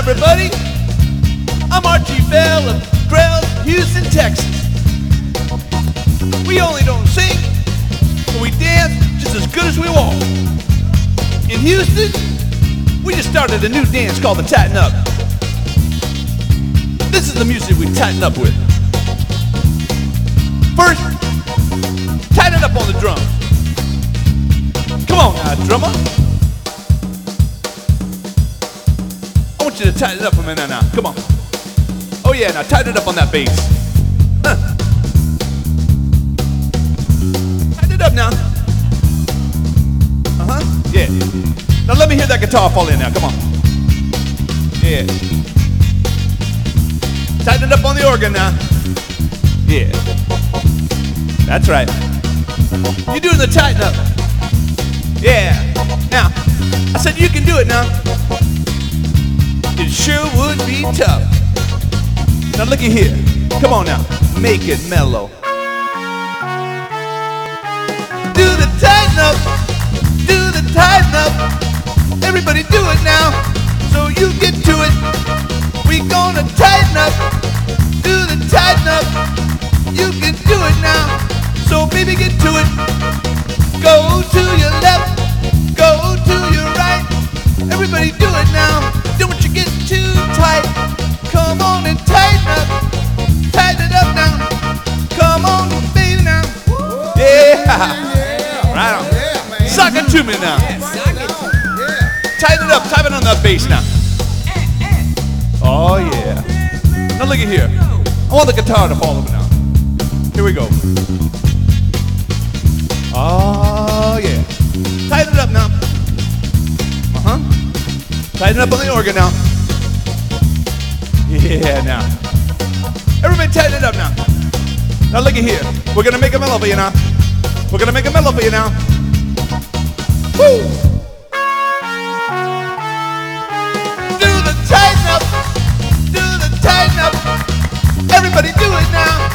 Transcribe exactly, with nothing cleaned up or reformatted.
everybody. I'm Archie Bell of Grell, Houston, Texas. We only don't sing, but we dance just as good as we walk. In Houston, we just started a new dance called the Tighten Up. This is the music we tighten up with. First, tighten up on the drums. Come on now, drummer. I want you to tighten it up a minute now. Come on. Oh yeah, now tighten it up on that bass. Huh. Tighten it up now. Uh-huh. Yeah. Now let me hear that guitar fall in now. Come on. Yeah. Tighten it up on the organ now. Yeah. That's right. You're doing the tighten up. Yeah. Now, I said you can do it now. It sure would be tough. Now looky here. Come on now. Make it mellow. Do the tighten up. Do the tighten up. Everybody do it now. So you get to it. We gonna tighten up. Do the tighten up. You can do it now. So baby get to it. Go to your left. Go to your right. Everybody do it now. Don't you get too tight. Come on and tighten up. Tighten it up now. Come on, baby now. Yeah. Right on. Suck it to me now. Tighten it up. Tighten on that bass now. Oh yeah. Now look at here. I want the guitar to fall over now. Here we go. Oh yeah. Tighten it up now. Uh-huh. Tighten up on the organ now. Yeah, now. Everybody tighten it up now. Now look at here. We're gonna make a mellow for you now. We're gonna make a mellow for you now. Woo! Do the tighten up. Do the tighten up. Everybody do it now.